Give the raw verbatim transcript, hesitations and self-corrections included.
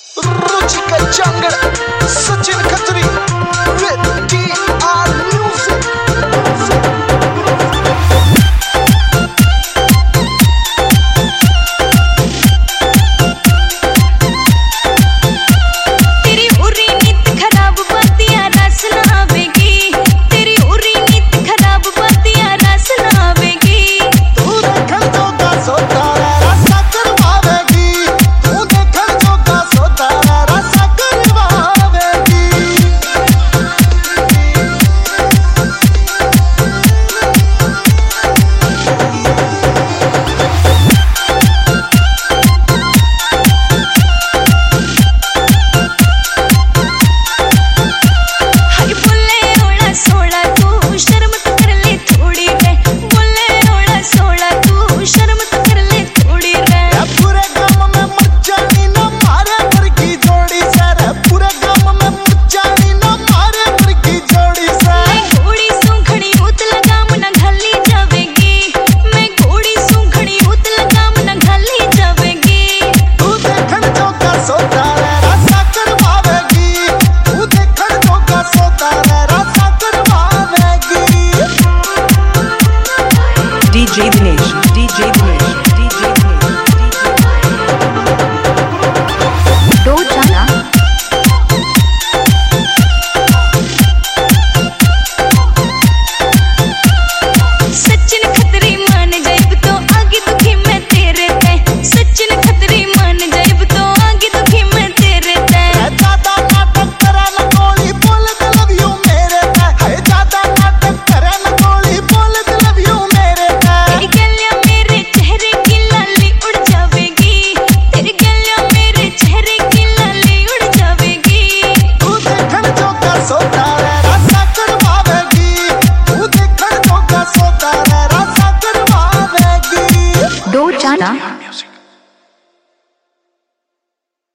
रुचिका जंगल, Sachin Khatri with D R Music. D J Dinesh, D J Dinesh, D J Dinesh, Do Jana. Sachin Khatri मान जाइब तो आगे दुखी मैं तेरे ते। सचिन खत्री मान जाइब तो आगे दुखी मैं तेरे ते। ज्यादा नाटक करे न गोली बोल दे लव यू मेरे ते। है ज्यादा नाटक करे न गोली बोल दे लव यू मेरे ते। तेरी गलियां मेरे चेहरे की लाली उड़ जावेगी। तेरी गलियां मेरे चेहरे की लाली उड़ जावेगी। तू देखण जोगा सोता रे रासा करवावेगी। तू देखण जोगा सोता रे रासा करवावेगी। Do Jana.